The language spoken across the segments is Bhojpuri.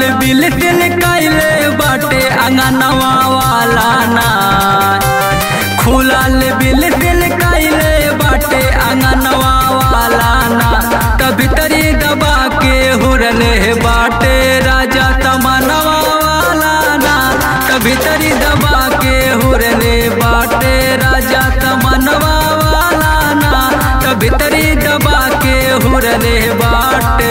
बिल तिल कैले बाटे अंगनवा वाला ना, खुलल बिल तिल कैले बाटे अंगनवा वाला ना। कभी तरी दबा के हुरले बाटे राजा तमनवा वाला ना, कभी तरी दबा के हुरले बाटे राजा तमनवा वाला ना, कभी तरी दबा के हुरले बाटे।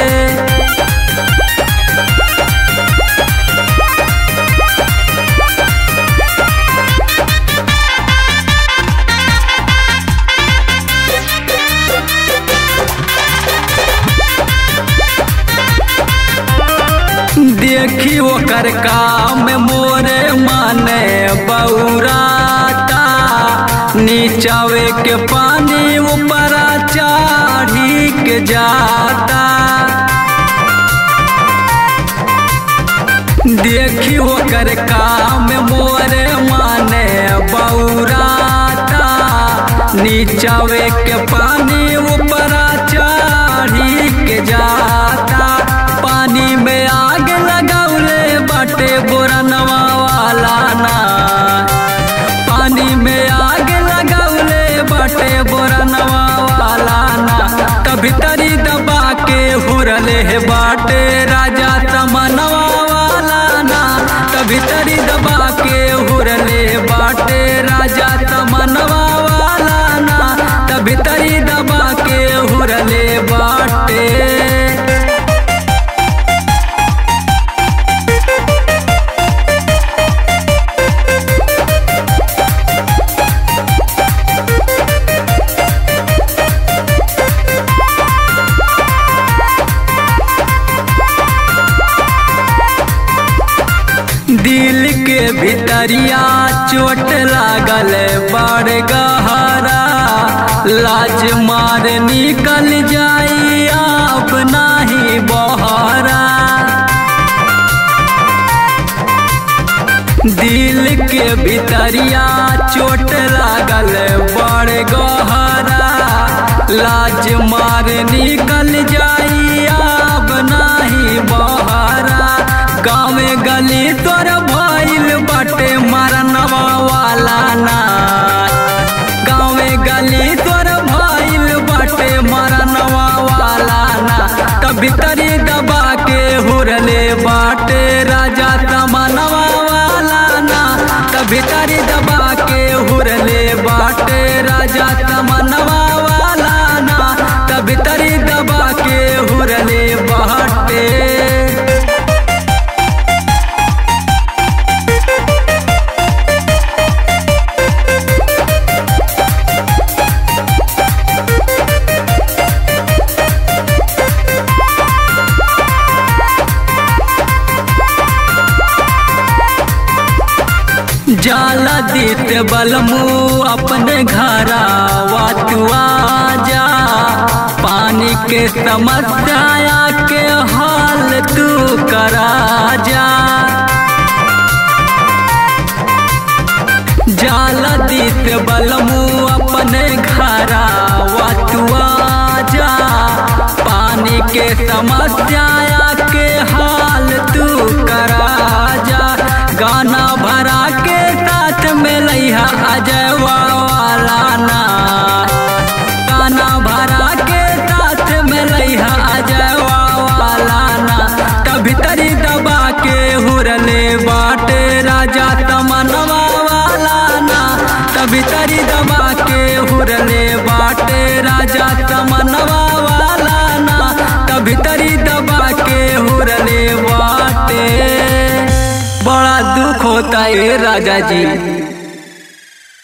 देखी ओकर काम मोरे माने बौराता, नीचावे के पानी ऊपर चढ़ी के जाता। देखी ओकर काम मोरे माने बौराता, नीचावे के पानी ऊपर चढ़ी के जाता। पानी में आग लगौले बाटे बोरनवा वाला ना, पानी में आग लगौले बाटे बोरनवा वाला ना। कभी तरी दबा के हुरले बाटे राजा तमनवा वाला ना, कभी तरी दबा के हुरले बाटे राजा तमनवा वाला ना, कभी तरी दबा के हुरले बाटे। दिल के भितरिया चोट लागल बड़ गहरा, लाज मार निकल जाई अब नाही बहरा। दिल के भितरिया चोट लागल बड़ गहरा, लाज मार निकल जाई अब नाही बहरा। गाँव गली तोर भइल बाटे मरनवा वाला ना, गाँव गली तोर भइल बाटे मरनवा वाला ना। कभी तरी दबा के हुरले बाटे राजा तमनवा वाला ना, कभी तरी दबा के हुरले बाटे राजा तमनवा वाला ना, कभी तरी दबा के हुरले बाटे। जाला दीत बलमू अपने घरा वातुआ जा, पानी के समस्या के हाल तू करा जा। जाला दीत बलमू अपने घरा वातुआ जा, पानी के समस्या के हाल तू करा जा। गाना भरा के साथ में लइहा अजय वाला ना, गाना भरा के साथ में लइहा अजय वाला ना। कभी तरी दबा के हुरले बाटे राजा तमनवा वाला ना, कभी तरी दबा के हुरले बाटे राजा तमनवा वाला ना, कभी तरी दबा के हुरले बाटे। बड़ा दुख होता है राजा जी।